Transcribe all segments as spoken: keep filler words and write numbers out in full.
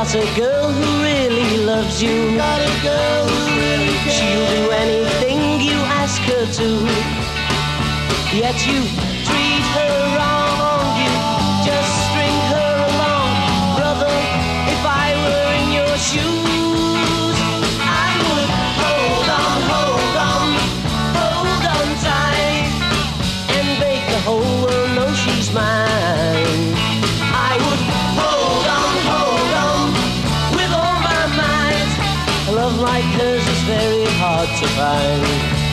got a girl who really loves you. Got a girl who really cares. She'll do anything you ask her to. Yet you treat her wrong, you just string her along. Brother, if I were in your shoes, I would hold on, hold on, hold on tight, and make the whole world know she's mine. I would hold on, hold on, with all my might. A love like hers is very hard to find.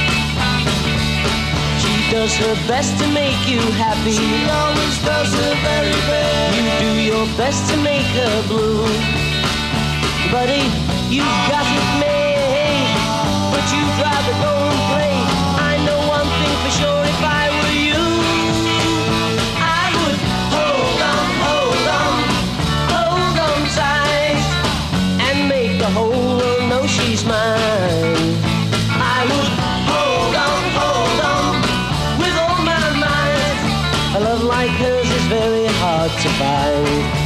She does her best to make you happy. She always does her very best. You do your best to make her blue. Buddy, you've got it made, but you'd rather go and play. I know one thing for sure, if I were you, I would hold on, hold on, hold on tight, and make the whole world know she's mine. I would hold on, hold on, with all my might. A love like hers is very hard to find.